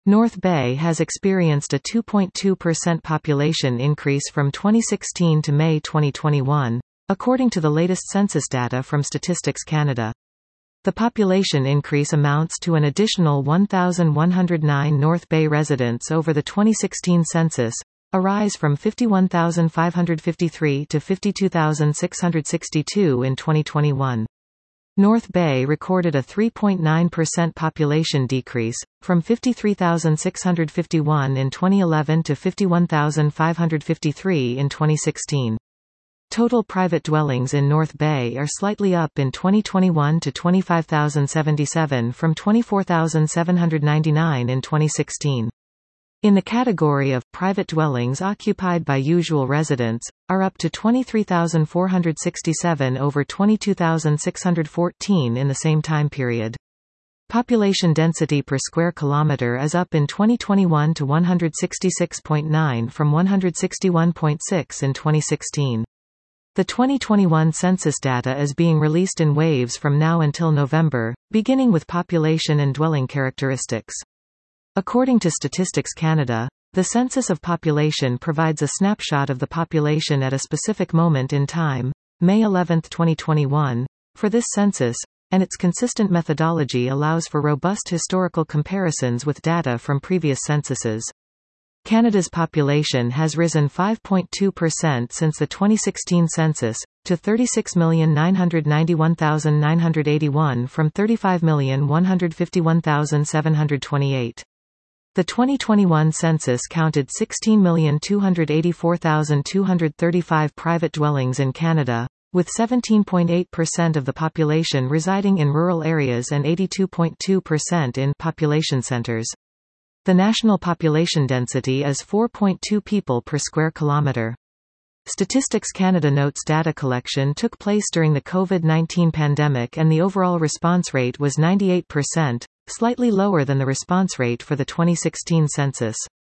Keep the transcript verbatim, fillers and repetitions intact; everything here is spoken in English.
North Bay has experienced a two point two percent population increase from twenty sixteen to May twenty twenty-one, according to the latest census data from Statistics Canada. The population increase amounts to an additional one thousand one hundred nine North Bay residents over the twenty sixteen census, a rise from fifty-one thousand five hundred fifty-three to fifty-two thousand six hundred sixty-two in twenty twenty-one. North Bay recorded a three point nine percent population decrease, from fifty-three thousand six hundred fifty-one in twenty eleven to fifty-one thousand five hundred fifty-three in twenty sixteen. Total private dwellings in North Bay are slightly up in twenty twenty-one to twenty-five thousand seventy-seven from twenty-four thousand seven hundred ninety-nine in twenty sixteen. In the category of private dwellings occupied by usual residents, are up to twenty-three thousand four hundred sixty-seven over twenty-two thousand six hundred fourteen in the same time period. Population density per square kilometre is up in twenty twenty-one to one hundred sixty-six point nine from one hundred sixty-one point six in twenty sixteen. The twenty twenty-one census data is being released in waves from now until November, beginning with population and dwelling characteristics. According to Statistics Canada, the Census of Population provides a snapshot of the population at a specific moment in time, May eleventh twenty twenty-one, for this census, and its consistent methodology allows for robust historical comparisons with data from previous censuses. Canada's population has risen five point two percent since the twenty sixteen census, to thirty-six million nine hundred ninety-one thousand nine hundred eighty-one from thirty-five million one hundred fifty-one thousand seven hundred twenty-eight. The twenty twenty-one census counted sixteen million two hundred eighty-four thousand two hundred thirty-five private dwellings in Canada, with seventeen point eight percent of the population residing in rural areas and eighty-two point two percent in population centres. The national population density is four point two people per square kilometre. Statistics Canada notes data collection took place during the COVID nineteen pandemic and the overall response rate was ninety-eight percent, slightly lower than the response rate for the twenty sixteen census.